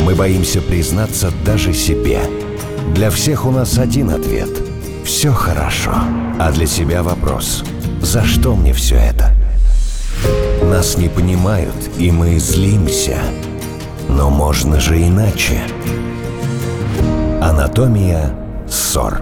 Мы боимся признаться даже себе. Для всех у нас один ответ – все хорошо. А для себя вопрос – за что мне все это? Нас не понимают, и мы злимся. Но можно же иначе. Анатомия ссор.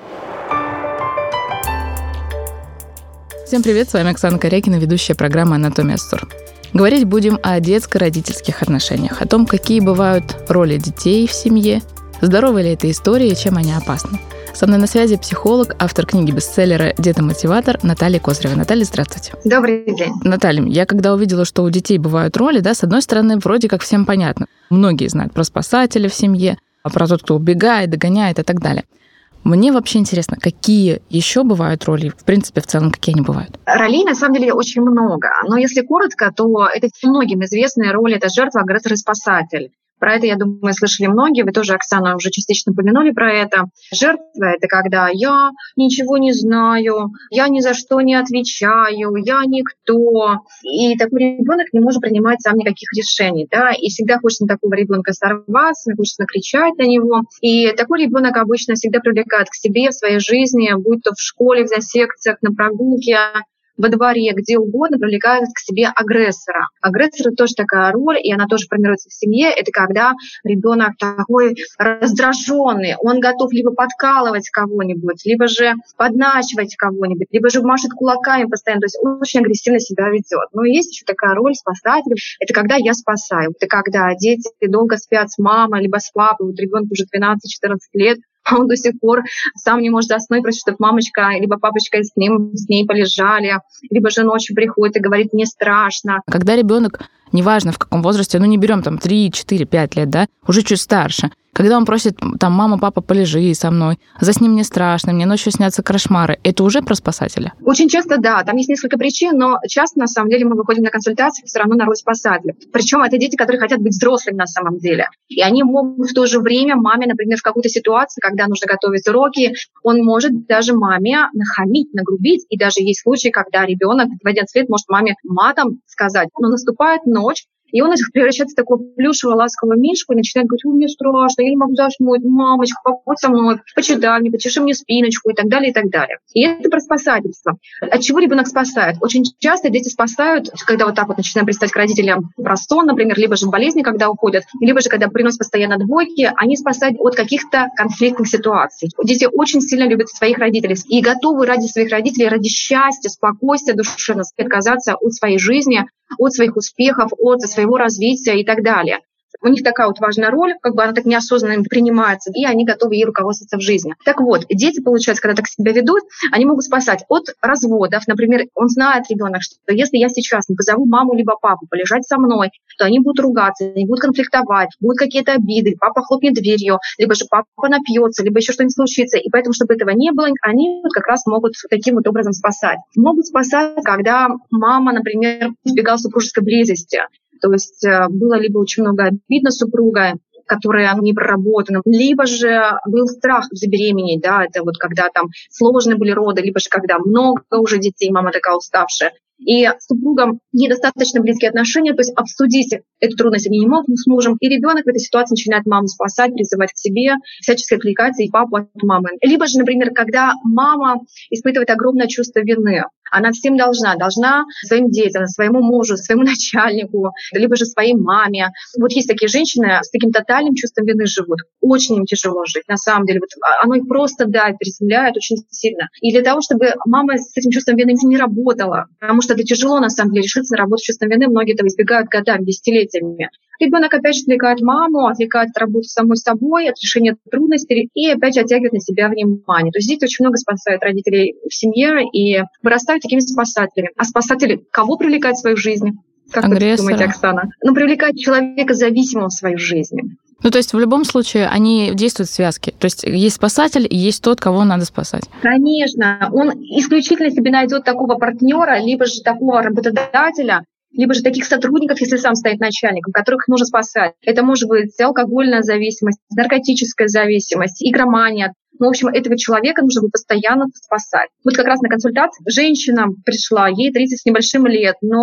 Всем привет, с вами Оксана Корякина, ведущая программы «Анатомия ссор». Говорить будем о детско-родительских отношениях, о том, какие бывают роли детей в семье, здоровы ли это истории и чем они опасны. Со мной на связи психолог, автор книги-бестселлера «Детомотиватор» Наталья Козырева. Наталья, здравствуйте. Добрый день. Наталья, я когда увидела, что у детей бывают роли, с одной стороны, вроде как всем понятно. Многие знают про спасателя в семье, про тот, кто убегает, догоняет и так далее. Мне вообще интересно, какие еще бывают роли, в принципе, в целом, какие они бывают? Ролей, на самом деле, очень много. Но если коротко, то это многим известная роль — это жертва, агрессор и спасатель. Про это, я думаю, слышали многие. Вы тоже, Оксана, уже частично упомянули про это. Жертва — это когда я ничего не знаю, я ни за что не отвечаю, я никто. И такой ребенок не может принимать сам никаких решений. Да? И всегда хочется на такого ребенка сорваться, хочется накричать на него. И такой ребенок обычно всегда привлекает к себе в своей жизни, будь то в школе, на секциях, на прогулке, во дворе, где угодно, привлекают к себе агрессора. Агрессор — это тоже такая роль, и она тоже формируется в семье. Это когда ребенок такой раздраженный, он готов либо подкалывать кого-нибудь, либо же подначивать кого-нибудь, либо же машет кулаками постоянно, то есть он очень агрессивно себя ведет. Но есть еще такая роль спасателя. Это когда я спасаю. Это когда дети долго спят с мамой, либо с папой, вот ребенку уже 12-14 лет, а он до сих пор сам не может заснуть, просит, чтобы мамочка либо папочка с ней полежали, либо же ночью приходит и говорит: «Мне страшно». Когда ребенок, неважно в каком возрасте, не берем 3, 4, 5 лет, уже чуть старше, когда он просит, мама, папа, полежи со мной, засни, мне страшно, мне ночью снятся кошмары, это уже про спасателя? Очень часто, да, там есть несколько причин, но часто, на самом деле, мы выходим на консультации все равно на роль спасателя. Причем это дети, которые хотят быть взрослыми на самом деле. И они могут в то же время маме, например, в какой-то ситуации, когда нужно готовить уроки, он может даже маме нахамить, нагрубить. И даже есть случаи, когда ребенок в 11 лет может маме матом сказать. Но наступает ночь, и он превращается в такого плюшевого ласкового мишку и начинает говорить: мне страшно, я не могу заснуть, мамочка, побудь со мной, почитай мне, почеши мне спиночку и так далее, и так далее. И это про спасательство. От чего ребенок спасает? Очень часто дети спасают, когда вот так вот начинаем представить к родителям про сон, например, либо же болезни, когда уходят, либо же когда приносят постоянно двойки, они спасают от каких-то конфликтных ситуаций. Дети очень сильно любят своих родителей и готовы ради своих родителей, ради счастья, спокойствия душевного отказаться от своей жизни, от своих успехов, от своего развития и так далее. У них такая вот важная роль, она так неосознанно им принимается, и они готовы ей руководствоваться в жизни. Так вот, дети, получается, когда так себя ведут, они могут спасать от разводов. Например, он знает, ребенок, что если я сейчас не позову маму либо папу полежать со мной, то они будут ругаться, они будут конфликтовать, будут какие-то обиды, папа хлопнет дверью, либо же папа напьется, либо еще что-нибудь случится. И поэтому, чтобы этого не было, они как раз могут таким вот образом спасать. Могут спасать, когда мама, например, избегала супружеской близости. То есть было либо очень много обид на супруга, которые не проработаны, либо же был страх забеременеть, это вот когда там сложные были роды, либо же когда много уже детей, мама такая уставшая. И с супругом недостаточно близкие отношения, то есть обсудить эту трудность они не могут с мужем, и ребенок в этой ситуации начинает маму спасать, призывать к себе, всячески отвлекаться и папу от мамы. Либо же, например, когда мама испытывает огромное чувство вины, она всем должна своим детям, своему мужу, своему начальнику, либо же своей маме. Вот есть такие женщины с таким тотальным чувством вины живут. Очень им тяжело жить, на самом деле. Вот оно их просто переселяет очень сильно. И для того, чтобы мама с этим чувством вины не работала, потому что это тяжело, на самом деле, решиться на работу с чувством вины, многие этого избегают годами, десятилетиями. Ребенок опять же отвлекает маму, отвлекает от работы самой собой, от решения трудностей и опять же оттягивает на себя внимание. То есть здесь очень много спасают родителей в семье и вырастают такими спасателями. А спасатели кого привлекают в свою жизнь? Как агрессора. Вы думаете, Оксана? Привлекают человека зависимого в свою жизнь. То есть в любом случае они действуют в связке. То есть есть спасатель и есть тот, кого надо спасать. Конечно. Он исключительно себе найдет такого партнера, либо же такого работодателя, либо же таких сотрудников, если сам стоит начальником, которых нужно спасать. Это может быть алкогольная зависимость, наркотическая зависимость, игромания. В общем, этого человека нужно будет постоянно спасать. Вот как раз на консультации женщина пришла, ей 30 с небольшим лет, но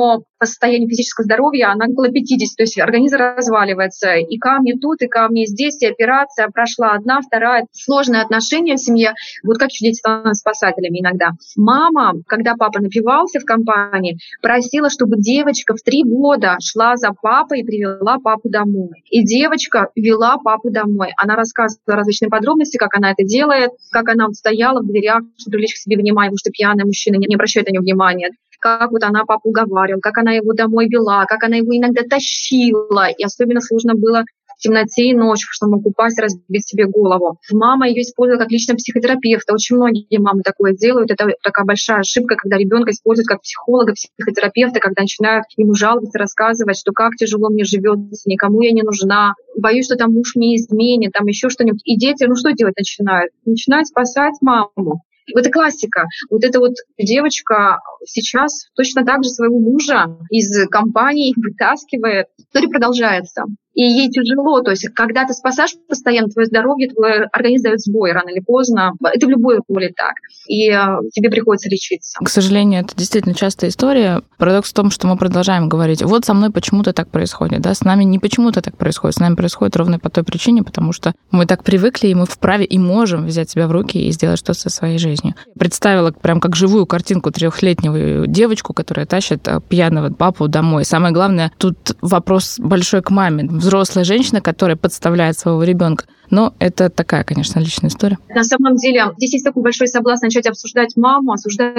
по состоянию физического здоровья она около 50, то есть организм разваливается. И камни тут, и камни здесь, и операция прошла одна, вторая. Сложные отношения в семье. Вот как еще дети становятся спасателями иногда. Мама, когда папа напивался в компании, просила, чтобы девочка в 3 года шла за папой и привела папу домой. И девочка вела папу домой. Она рассказывала различные подробности, как она это делает, как она стояла в дверях, чтобы привлечь к себе внимание, потому что пьяный мужчина не обращает на нее внимания. Как вот она папу уговаривала, как она его домой вела, как она его иногда тащила. И особенно сложно было в темноте и ночью, что мог упасть, разбить себе голову. Мама ее использовала как личного психотерапевта. Очень многие мамы такое делают. Это такая большая ошибка, когда ребенка используют как психолога, психотерапевта, когда начинают ему жаловаться, рассказывать, что как тяжело мне живется, никому я не нужна, боюсь, что там муж мне изменит, там еще что-нибудь. И дети, что делать начинают? Начинают спасать маму. Это классика. Вот эта вот девочка сейчас точно так же своего мужа из компании вытаскивает. История продолжается. И ей тяжело. То есть, когда ты спасаешь постоянно твое здоровье, твой организм дает сбой рано или поздно. Это в любой роли так. И тебе приходится лечиться. К сожалению, это действительно частая история. Парадокс в том, что мы продолжаем говорить, вот со мной почему-то так происходит. Да? С нами не почему-то так происходит. С нами происходит ровно по той причине, потому что мы так привыкли, и мы вправе и можем взять себя в руки и сделать что-то со своей жизнью. Представила прям как живую картинку 3-летнего девочку, которая тащит пьяного папу домой. Самое главное, тут вопрос большой к маме. Взрослая женщина, которая подставляет своего ребенка. Но это такая, конечно, личная история. На самом деле, здесь есть такой большой соблазн начать осуждать маму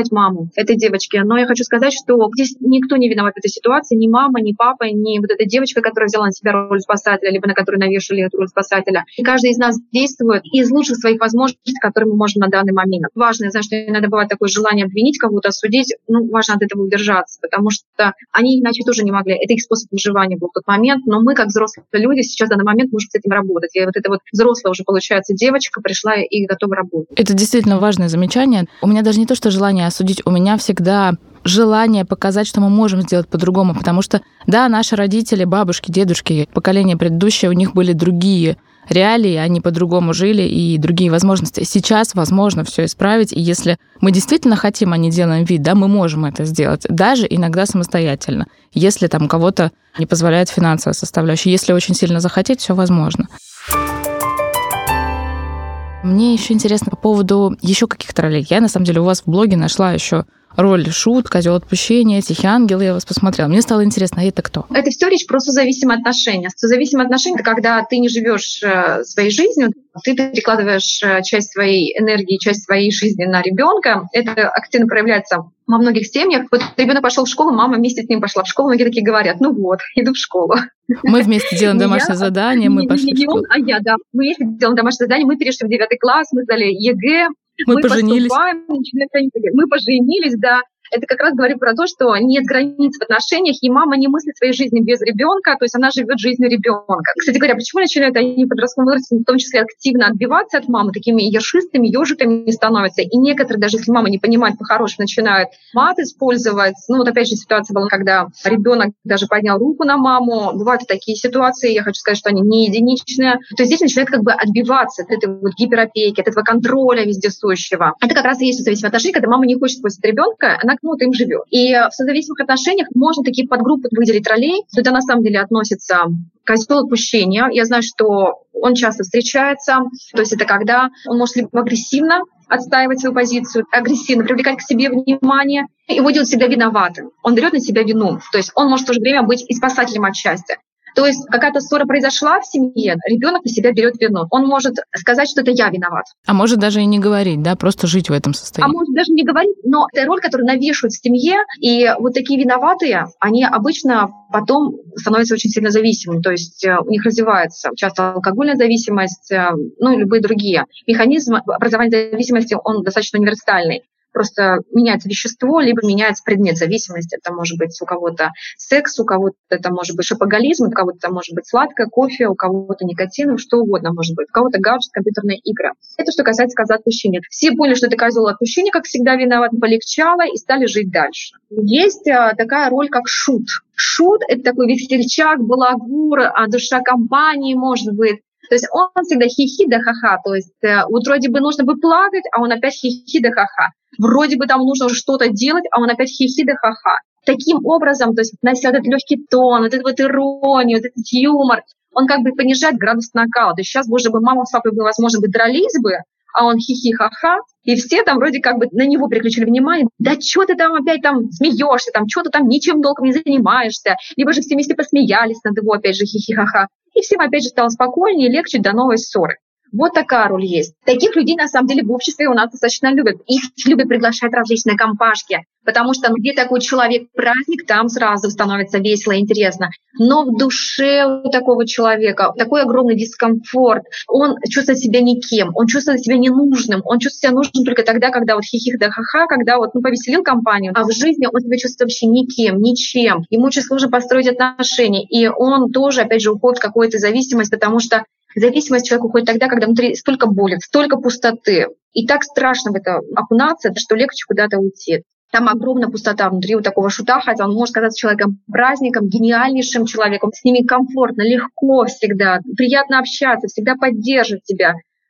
этой девочки. Но я хочу сказать, что здесь никто не виноват в этой ситуации. Ни мама, ни папа, ни вот эта девочка, которая взяла на себя роль спасателя, либо на которую навешали эту роль спасателя. И каждый из нас действует из лучших своих возможностей, которые мы можем на данный момент. Важно, я знаю, что иногда бывает такое желание обвинить кого-то, осудить. Важно от этого удержаться, потому что они иначе тоже не могли. Это их способ выживания был в тот момент. Но мы, как взрослые люди, сейчас в данный момент можем с этим работать. И вот эта вот взрослая уже, получается, девочка пришла и готова работать. Это действительно важное замечание. У меня даже не то, что желание осудить, у меня всегда желание показать, что мы можем сделать по-другому, потому что, да, наши родители, бабушки, дедушки, поколение предыдущее, у них были другие реалии, они по-другому жили и другие возможности. Сейчас возможно все исправить, и если мы действительно хотим, а не делаем вид, да, мы можем это сделать, даже иногда самостоятельно, если там у кого-то не позволяет финансовая составляющая. Если очень сильно захотеть, все возможно. Мне еще интересно по поводу еще каких-то ролей. Я, на самом деле, у вас в блоге нашла еще роль Шут, Козел отпущения, Тихий ангел, я вас посмотрела. Мне стало интересно, а это кто? Это все речь про созависимые отношения. Созависимые отношения — это когда ты не живешь своей жизнью, ты перекладываешь часть своей энергии, часть своей жизни на ребенка. Это активно проявляется во многих семьях. Вот ребенок пошел в школу, мама вместе с ним пошла в школу. Многие такие говорят: иду в школу. Мы вместе делаем домашнее задание, мы пошли в школу. Мы вместе делаем домашнее задание, мы перешли в 9 класс, мы сдали ЕГЭ. Мы поженились. Мы поженились, да. Это как раз говорит про то, что нет границ в отношениях, и мама не мыслит своей жизнью без ребенка, то есть она живет жизнью ребенка. Кстати говоря, почему начинают они в подростковом возрасте, в том числе активно отбиваться от мамы, такими ершистыми, ежиками становятся. И некоторые, даже если мама не понимает по-хорошему, начинают мат использовать. Опять же, ситуация была, когда ребенок даже поднял руку на маму. Бывают и такие ситуации, я хочу сказать, что они не единичные. То есть здесь начинают отбиваться от этой гиперопеки, от этого контроля вездесущего. Это как раз и есть созависимые отношения, когда мама не хочет пустить ребенка, она им живет. И в созависимых отношениях можно такие подгруппы выделить ролей. Сюда на самом деле относится козел отпущения. Я знаю, что он часто встречается. То есть это когда он может либо агрессивно отстаивать свою позицию, агрессивно привлекать к себе внимание. Его делают всегда виноватым. Он берет на себя вину. То есть он может в то же время быть и спасателем отчасти. То есть какая-то ссора произошла в семье, ребенок на себя берет вину. Он может сказать, что это я виноват. А может даже и не говорить, да, просто жить в этом состоянии. А может даже не говорить, но это роль, которую навешивают в семье, и вот такие виноватые, они обычно потом становятся очень сильно зависимыми, то есть у них развивается часто алкогольная зависимость, и любые другие. Механизм образования зависимости, он достаточно универсальный. Просто меняется вещество, либо меняется предмет зависимости. Это может быть у кого-то секс, у кого-то это может быть шопоголизм, у кого-то это может быть сладкое, кофе, у кого-то никотин, что угодно может быть. У кого-то гаджет, компьютерные игры. Это что касается козла отпущения. Все поняли, что это козел отпущения, как всегда виноват, полегчало и стали жить дальше. Есть такая роль, как шут. Шут — это такой весельчак, балагур, душа компании, может быть. То есть он всегда хихи да ха-ха. То есть вроде бы нужно бы плакать, а он опять хихи да ха-ха. Вроде бы там нужно что-то делать, а он опять хихи да ха-ха. таким образом, то есть нося вот этот легкий тон, вот эту вот иронию, вот этот юмор, он как бы понижает градус накала. То есть сейчас, боже мой, мама с папой бы, возможно, бы дрались бы, а он хихи-ха-ха, и все там вроде как бы на него переключили внимание. Да что ты там опять там смеешься, там что ты там ничем толком не занимаешься. Либо же все вместе посмеялись над его опять же хихи-ха-ха. И всем опять же стало спокойнее и легче до новой ссоры. Вот такая роль есть. Таких людей, на самом деле, в обществе у нас достаточно любят. Их любят приглашать различные компашки, потому что где такой человек-праздник, там сразу становится весело и интересно. Но в душе у такого человека такой огромный дискомфорт. Он чувствует себя никем, он чувствует себя ненужным, он чувствует себя нужным только тогда, когда вот хихих да ха-ха, когда вот повеселил компанию, а в жизни он себя чувствует вообще никем, ничем. Ему очень сложно построить отношения, и он тоже, опять же, уходит в какую-то зависимость, потому что зависимость человека уходит тогда, когда внутри столько боли, столько пустоты. И так страшно в это окунаться, что легче куда-то уйти. Там огромная пустота внутри у такого шута, хотя он может казаться человеком-праздником, гениальнейшим человеком. С ними комфортно, легко всегда, приятно общаться, всегда поддерживать тебя.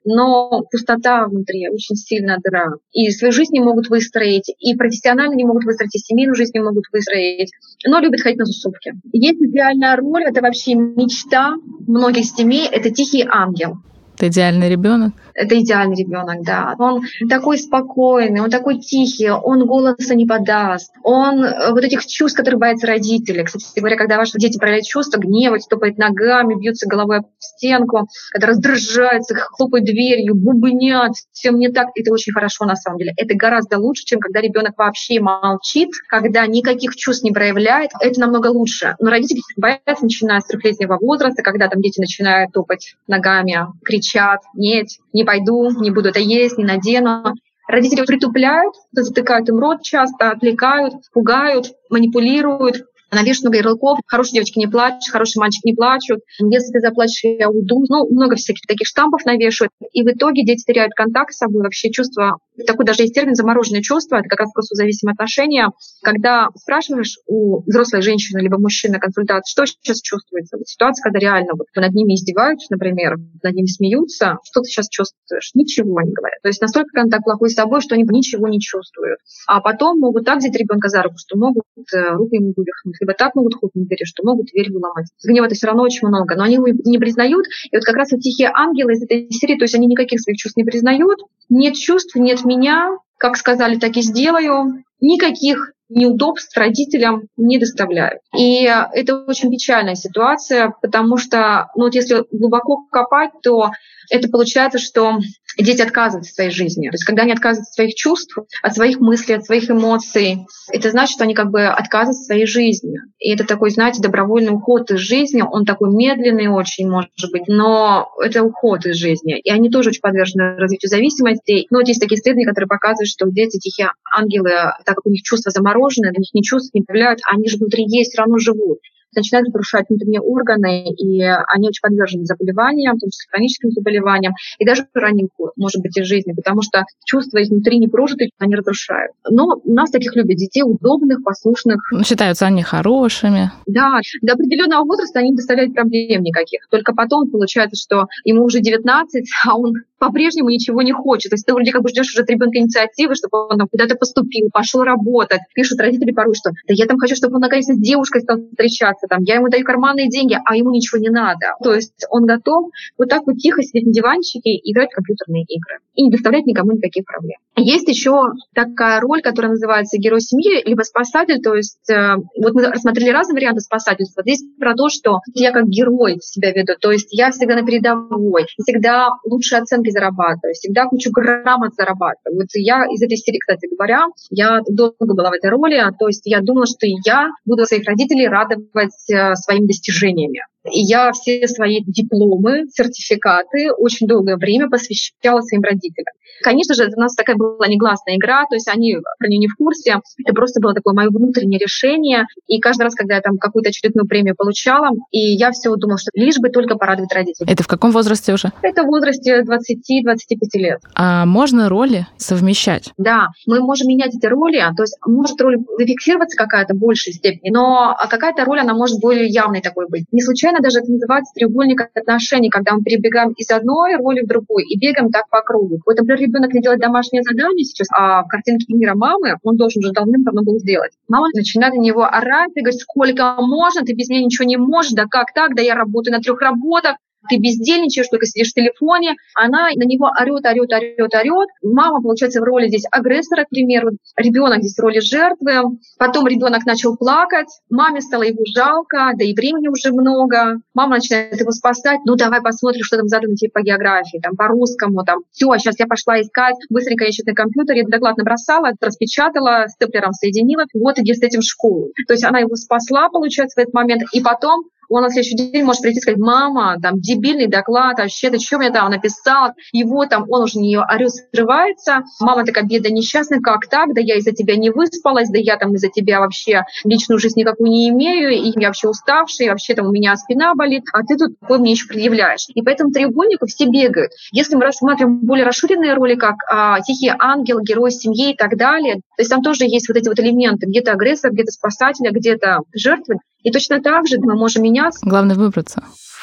Но пустота внутри, очень сильная дыра. И свою жизнь не могут выстроить, и профессионально не могут выстроить, и семейную жизнь не могут выстроить, но любят ходить на тусовки. Есть идеальная роль, это вообще мечта многих семей, это тихий ангел. Это идеальный ребенок? Это идеальный ребенок, да. Он такой спокойный, он такой тихий, он голоса не подаст. Он вот этих чувств, которые боятся родители. Кстати говоря, когда ваши дети проявляют чувства, гневают, стопают ногами, бьются головой об стенку, когда раздражаются, хлопают дверью, бубнят, всем не так, это очень хорошо на самом деле. Это гораздо лучше, чем когда ребенок вообще молчит, когда никаких чувств не проявляет. Это намного лучше. Но родители боятся, начиная с 3-летнего возраста, когда там дети начинают топать ногами, кричат: нет, не пойду, не буду это есть, не надену. Родители притупляют, затыкают им рот часто, отвлекают, пугают, манипулируют. Навешивают много ярлыков. Хорошие девочки не плачут, хорошие мальчики не плачут. Если ты заплачешь, я уйду. Много всяких таких штампов навешивают. И в итоге дети теряют контакт с собой, вообще чувство. Такой даже есть термин «замороженное чувство». Это как раз созависимые отношения. Когда спрашиваешь у взрослой женщины либо мужчины на консультации, что сейчас чувствуется. Ситуация, когда реально вот над ними издеваются, например, над ними смеются. Что ты сейчас чувствуешь? Ничего не говорят. То есть настолько контакт плохой с собой, что они ничего не чувствуют. А потом могут так взять ребенка за руку, что могут руку ему вывихнуть. Либо так могут хлопнуть дверь, что могут дверь выломать. Гнева-то все равно очень много, но они его не признают. И вот как раз вот тихие ангелы из этой серии, то есть они никаких своих чувств не признают. Нет чувств, нет меня. Как сказали, так и сделаю. Никаких неудобств родителям не доставляют. И это очень печальная ситуация, потому что, вот если глубоко копать, то это получается, что дети отказываются от своей жизни. То есть когда они отказываются от своих чувств, от своих мыслей, от своих эмоций, это значит, что они как бы отказываются от своей жизни. И это такой, знаете, добровольный уход из жизни. Он такой медленный очень, может быть, но это уход из жизни. И они тоже очень подвержены развитию зависимостей. Но вот есть такие исследования, которые показывают, что дети, тихие ангелы, так как у них чувства заморожены, у них ни чувств не появляют, они же внутри есть, все равно живут. Начинают разрушать внутренние органы, и они очень подвержены заболеваниям, в том числе хроническим заболеваниям, и даже ранний уход может быть из жизни, потому что чувства изнутри не прожиты, они разрушают. Но у нас таких любят детей удобных, послушных. Считаются они хорошими. Да, до определенного возраста они не доставляют проблем никаких. Только потом получается, что ему уже 19, а он по-прежнему ничего не хочет. То есть ты вроде как бы ждешь уже от ребенка инициативы, чтобы он там куда-то поступил, пошел работать. Пишут родители порой, что да я там хочу, чтобы он наконец-то с девушкой стал встречаться, там, я ему даю карманные деньги, а ему ничего не надо. То есть он готов вот так вот тихо сидеть на диванчике и играть в компьютерные игры. И не доставлять никому никаких проблем. Есть еще такая роль, которая называется герой семьи, либо спасатель. То есть вот мы рассмотрели разные варианты спасательства. Здесь про то, что я как герой себя веду. То есть я всегда на передовой, всегда лучшие оценки зарабатываю, всегда кучу грамот зарабатываю. Вот я из этой серии, кстати говоря, я долго была в этой роли. То есть я думала, что я буду своих родителей радовать своими достижениями. И я все свои дипломы, сертификаты очень долгое время посвящала своим родителям. Конечно же, у нас такая была негласная игра, то есть они про нее не в курсе. Это просто было такое мое внутреннее решение. И каждый раз, когда я там какую-то очередную премию получала, и я все думала, что лишь бы только порадовать родителей. Это в каком возрасте уже? Это в возрасте 20-25 лет. А можно роли совмещать? Да, мы можем менять эти роли, то есть может роль зафиксироваться какая-то в большей степени, но какая-то роль, она может более явной такой быть. Не случайно случайно даже это называется треугольник отношений, когда мы перебегаем из одной роли в другую и бегаем так по кругу. Вот, например, ребенок не делает домашнее задание сейчас, а в картинке мира мамы он должен уже давным-давно был сделать. Мама начинает на него орать и говорит: сколько можно, ты без меня ничего не можешь, да как так, да я работаю на 3 работах, ты бездельничаешь, только сидишь в телефоне. Она на него орет. Мама, получается, в роли здесь агрессора, к примеру. Ребенок здесь в роли жертвы. Потом ребенок начал плакать. Маме стало его жалко, да и времени уже много. Мама начинает его спасать. Ну, давай посмотрим, что там задано тебе по географии, там, по русскому. Там. Все, сейчас я пошла искать. Быстренько я сейчас на компьютере доклад набросала, распечатала, степлером соединила. Вот иди с этим в школу. То есть она его спасла, получается, в этот момент. И потом он на следующий день может прийти и сказать: мама, там дебильный доклад, вообще ты что мне там написал? Его там, он уже на нее орёт, срывается. Мама такая: бедная, несчастная, как так? Да я из-за тебя не выспалась, да я там из-за тебя вообще личную жизнь никакую не имею, и я вообще уставшая, и вообще там у меня спина болит, а ты тут такой мне еще предъявляешь. И по этому треугольнику все бегают. Если мы рассматриваем более расширенные роли, как тихий ангел, герой семьи и так далее, то есть там тоже есть вот эти вот элементы, где-то агрессор, где-то спасатель, где-то жертва. И точно так же мы можем меняться. Главное выбраться.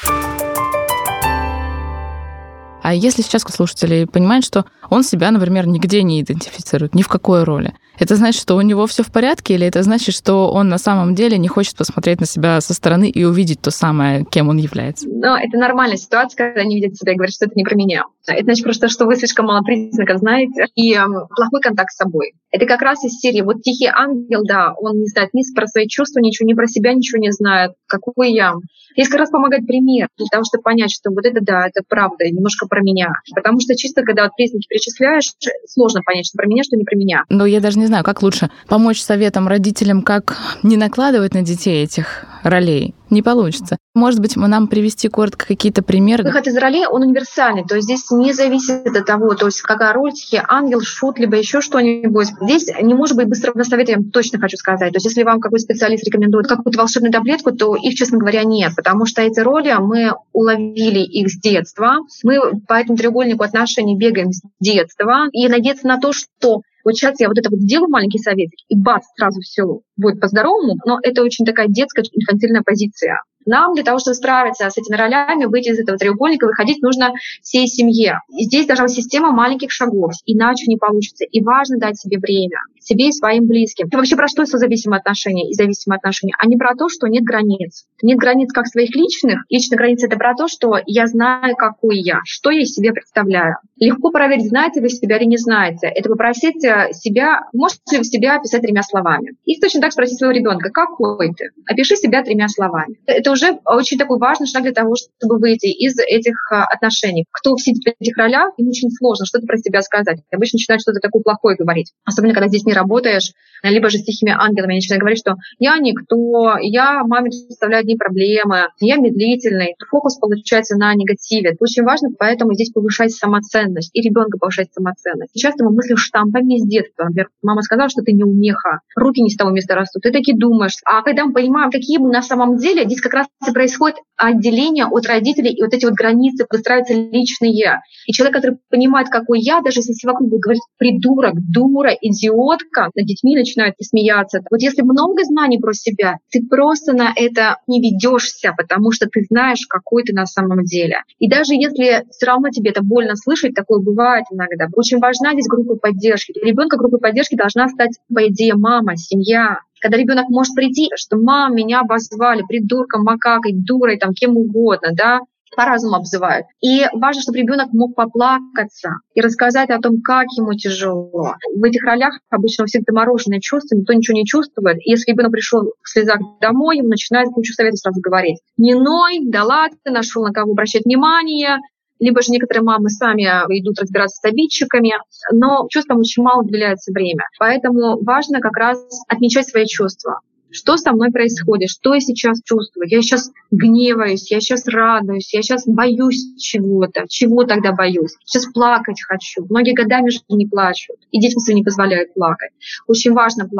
А если сейчас слушатели понимают, что он себя, например, нигде не идентифицирует, ни в какой роли, это значит, что у него все в порядке, или это значит, что он на самом деле не хочет посмотреть на себя со стороны и увидеть то самое, кем он является? Но это нормальная ситуация, когда они видят себя и говорят, что это не про меня. Это значит просто, что вы слишком мало признаков знаете, и плохой контакт с собой. Это как раз из серии вот тихий ангел, да, он не знает ни про свои чувства, ничего, ни про себя ничего не знает, какой я. Здесь как раз помогает пример, для того, чтобы понять, что вот это, да, это правда, немножко про меня. Потому что чисто, когда вот признаки перечисляешь, сложно понять, что про меня, что не про меня. Но я даже не знаю, как лучше помочь советам родителям, как не накладывать на детей этих ролей. Не получится. Может быть, нам привести коротко какие-то примеры? Выход из ролей, он универсальный, то есть здесь не зависит от того, то есть какая роль, тихий ангел, шут, либо еще что-нибудь. Здесь не может быть быстрого совета, я вам точно хочу сказать. То есть если вам какой-то специалист рекомендует какую-то волшебную таблетку, то их, честно говоря, нет, потому что эти роли мы уловили их с детства. Мы по этому треугольнику отношений бегаем с детства, и надеяться на то, что вот сейчас я вот это вот сделаю маленький советик, и бац, сразу все будет по-здоровому, но это очень такая детская, инфантильная позиция. Нам для того, чтобы справиться с этими ролями, выйти из этого треугольника, выходить нужно всей семье. И здесь должна быть система маленьких шагов, иначе не получится. И важно дать себе время, себе и своим близким. И вообще про что созависимые отношения и зависимые отношения? А не про то, что нет границ. Нет границ как своих личных. Личные границы — это про то, что я знаю, какой я, что я из себя представляю. Легко проверить, знаете вы себя или не знаете. Это попросить себя, можете ли вы себя описать 3 словами. И точно так спросить своего ребенка: какой ты? Опиши себя 3 словами. Это уже очень такой важный шаг для того, чтобы выйти из этих отношений. Кто сидит в этих ролях, им очень сложно что-то про себя сказать. Обычно начинают что-то такое плохое говорить. Особенно, когда здесь не работаешь, либо же с тихими ангелами. Они начинают говорить, что я никто, я маме доставляю одни проблемы, я медлительный. Фокус получается на негативе. Это очень важно, поэтому здесь повышать самоценность. И ребенка повышать самоценность. И часто мы мыслим штампами с детства. Например, мама сказала, что ты неумеха, руки не с того места растут. Ты таки думаешь. А когда мы понимаем, какие мы на самом деле, здесь как раз происходит отделение от родителей, и вот эти вот границы выстраиваются личные. И человек, который понимает, какой я, даже если все вокруг будут говорить придурок, дура, идиотка, над детьми начинают смеяться. Вот если много знаний про себя, ты просто на это не ведешься, потому что ты знаешь, какой ты на самом деле. И даже если все равно тебе это больно слышать, такое бывает иногда, очень важна здесь группа поддержки. Для ребенка группой поддержки должна стать, по идее, мама, семья. Когда ребенок может прийти, что мама, меня обозвали придурком, макакой, дурой, там, кем угодно, да, по-разному обзывают. И важно, чтобы ребенок мог поплакаться и рассказать о том, как ему тяжело. В этих ролях обычно у всех замороженные чувства, никто ничего не чувствует. И если ребенок пришел в слезах домой, ему начинает кучу советов сразу говорить. Не ной, да ладно, нашел на кого обращать внимание. Либо же некоторые мамы сами идут разбираться с обидчиками, но чувствам очень мало уделяется время. Поэтому важно как раз отмечать свои чувства. Что со мной происходит, что я сейчас чувствую. Я сейчас гневаюсь, я сейчас радуюсь, я сейчас боюсь чего-то. Чего тогда боюсь? Сейчас плакать хочу. Многие годами же не плачут, и детям своим не позволяют плакать. Очень важно плакать.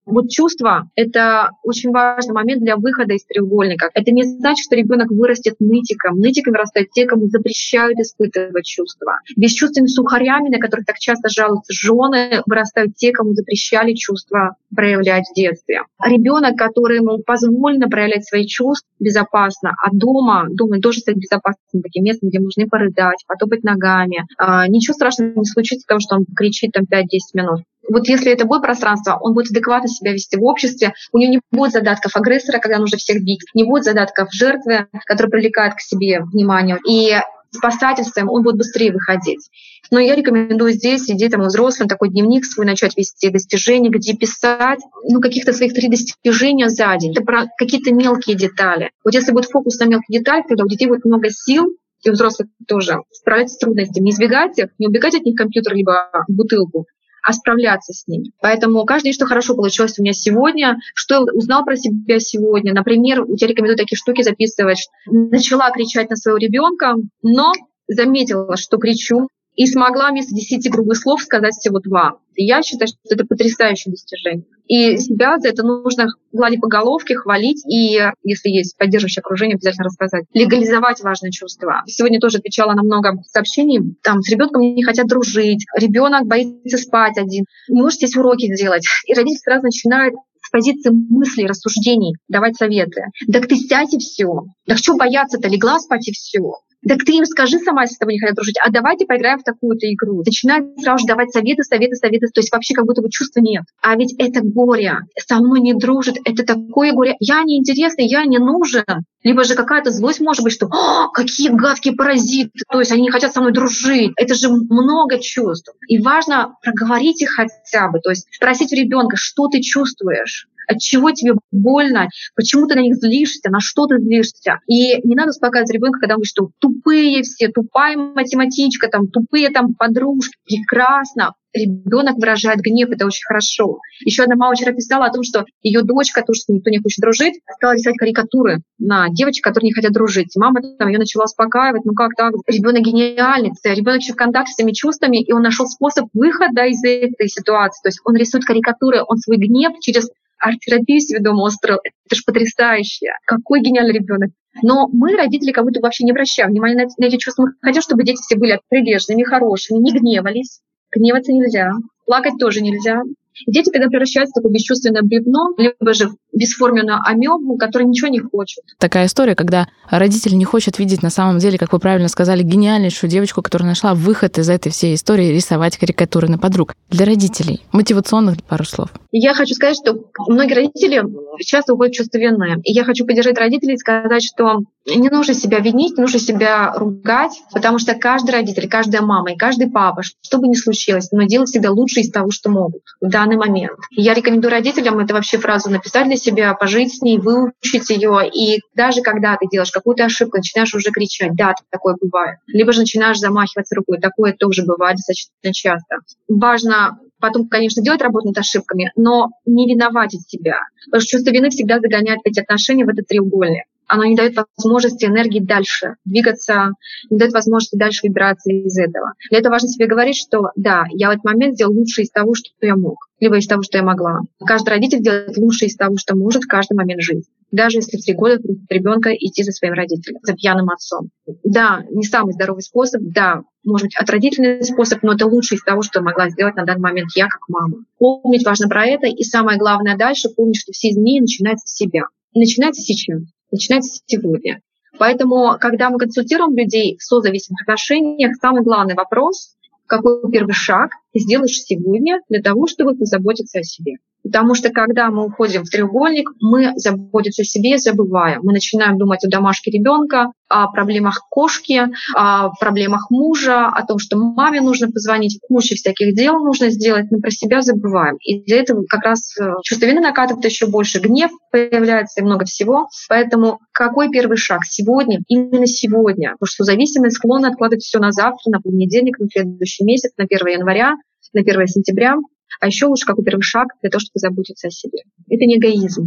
Вот чувство — это очень важный момент для выхода из треугольника. Это не значит, что ребенок вырастет нытиком. Нытиком вырастают те, кому запрещают испытывать чувства. Бесчувственными сухарями, на которых так часто жалуются жены, вырастают те, кому запрещали чувства проявлять в детстве. Ребенок, которому позволено проявлять свои чувства безопасно, а дома должен стать безопасным таким местом, где можно порыдать, потопать ногами. Ничего страшного не случится, потому что он кричит там 5-10 минут. Вот если это будет пространство, он будет адекватно себя вести в обществе, у него не будет задатков агрессора, когда нужно всех бить, не будет задатков жертвы, которые привлекают к себе внимание. И спасательством он будет быстрее выходить. Но я рекомендую здесь детям и взрослым такой дневник свой начать вести достижения, где писать каких-то своих 3 достижения за день. Это про какие-то мелкие детали. Вот если будет фокус на мелкие детали, тогда у детей будет много сил, и у взрослых тоже, справляться с трудностями. Не избегать их, не убегать от них в компьютер либо в бутылку, а справляться с ними. Поэтому каждый день, что хорошо получилось у меня сегодня, что я узнал про себя сегодня. Например, я рекомендую такие штуки записывать. Начала кричать на своего ребенка, но заметила, что кричу, и смогла вместо 10 круглых слов сказать всего 2. И я считаю, что это потрясающее достижение. И себя за это нужно гладить по головке, хвалить, и если есть поддерживающее окружение, обязательно рассказать. Легализовать важные чувства. Сегодня тоже отвечала на много сообщений. Там с ребенком не хотят дружить, ребенок боится спать один, не может здесь уроки делать. И родители сразу начинают с позиции мыслей, рассуждений давать советы. Так ты сядь и все. Так что бояться-то, легла спать и все. Так ты им скажи сама, если с тобой не хотят дружить, а давайте поиграем в такую-то игру. Начинают сразу же давать советы. То есть вообще как будто бы чувства нет. А ведь это горе. Со мной не дружит. Это такое горе. Я неинтересный, я не нужен. Либо же какая-то злость может быть, что какие гадкие паразиты. То есть они не хотят со мной дружить. Это же много чувств. И важно проговорить их хотя бы. То есть спросить у ребенка, что ты чувствуешь. От чего тебе больно, почему ты на них злишься, на что ты злишься. И не надо успокаивать ребенка, когда он говорит, что тупые все, тупая математичка, там, тупые там подружки. Прекрасно. Ребенок выражает гнев, это очень хорошо. Еще одна мама вчера писала о том, что ее дочка, тоже с ней никто не хочет дружить, стала рисовать карикатуры на девочек, которые не хотят дружить. И мама там ее начала успокаивать, как так? Ребенок гениальный, ребенок еще в контакте с этими чувствами, и он нашел способ выхода из этой ситуации. То есть он рисует карикатуры, он свой гнев через арт-терапию себе дома устроил. Это же потрясающе. Какой гениальный ребенок. Но мы, родители, как будто вообще не обращаем внимания на эти чувства. Мы хотим, чтобы дети все были прилежными, хорошими, не гневались. Гневаться нельзя, плакать тоже нельзя. И дети тогда превращаются в такое бесчувственное бревно, либо же в бесформенную амебу, которая ничего не хочет. Такая история, когда родитель не хочет видеть на самом деле, как вы правильно сказали, гениальнейшую девочку, которая нашла выход из этой всей истории рисовать карикатуры на подруг. Для родителей мотивационных пару слов. Я хочу сказать, что многие родители часто уходят в чувство вины. И я хочу поддержать родителей и сказать, что не нужно себя винить, не нужно себя ругать, потому что каждый родитель, каждая мама и каждый папа, что бы ни случилось, но делают всегда лучше из того, что могут в данный момент. И я рекомендую родителям эту вообще фразу написать для себя, пожить с ней, выучить ее. И даже когда ты делаешь какую-то ошибку, начинаешь уже кричать, да, такое бывает. Либо же начинаешь замахиваться рукой, такое тоже бывает достаточно часто. Важно потом, конечно, делать работу над ошибками, но не виноватить себя. Потому что чувство вины всегда загоняет эти отношения в этот треугольник. Оно не дает возможности энергии дальше двигаться, не дает возможности дальше выбираться из этого. Для этого важно себе говорить, что да, я в этот момент сделал лучшее из того, что я мог, либо из того, что я могла. Каждый родитель делает лучшее из того, что может в каждый момент жизни. Даже если в 3 года просит ребенка идти за своим родителем, за пьяным отцом. Да, не самый здоровый способ, да, может быть, отвратительный способ, но это лучшее из того, что могла сделать на данный момент я как мама. Помнить важно про это, и самое главное дальше, помнить, что все изменения начинаются с себя. И начинается сейчас. Начинается сегодня. Поэтому, когда мы консультируем людей в созависимых отношениях, самый главный вопрос, какой первый шаг ты сделаешь сегодня для того, чтобы позаботиться о себе. Потому что когда мы уходим в треугольник, мы заботиться о себе забываем. Мы начинаем думать о домашке ребенка, о проблемах кошки, о проблемах мужа, о том, что маме нужно позвонить, кучу всяких дел нужно сделать, но про себя забываем. И для этого как раз чувство вины накатывает еще больше, гнев появляется и много всего. Поэтому какой первый шаг сегодня, именно сегодня? Потому что зависимость склонна откладывать все на завтра, на понедельник, на следующий месяц, на 1 января, на 1 сентября. А еще лучше какой первый шаг для того, чтобы заботиться о себе. Это не эгоизм.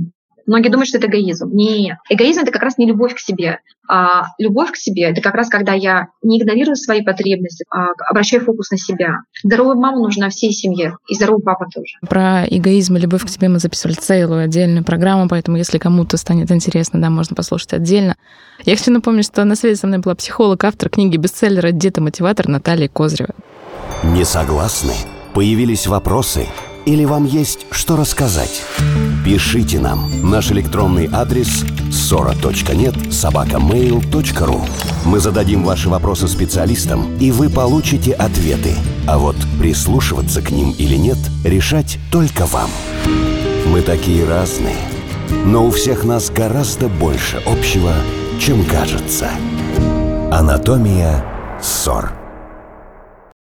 Многие думают, что это эгоизм. Нет. Эгоизм — это как раз не любовь к себе. А любовь к себе — это как раз когда я не игнорирую свои потребности, а обращаю фокус на себя. Здоровая мама нужна всей семье, и здоровый папа тоже. Про эгоизм и любовь к себе мы записывали целую отдельную программу, поэтому если кому-то станет интересно, да, можно послушать отдельно. Я хочу напомнить, что на связи со мной была психолог, автор книги бестселлера «Детомотиватор» Наталья Козырева. Не согласны? Появились вопросы? Или вам есть что рассказать? Пишите нам. Наш электронный адрес ssora.net@mail.ru. Мы зададим ваши вопросы специалистам, и вы получите ответы. А вот прислушиваться к ним или нет, решать только вам. Мы такие разные, но у всех нас гораздо больше общего, чем кажется. Анатомия ссор.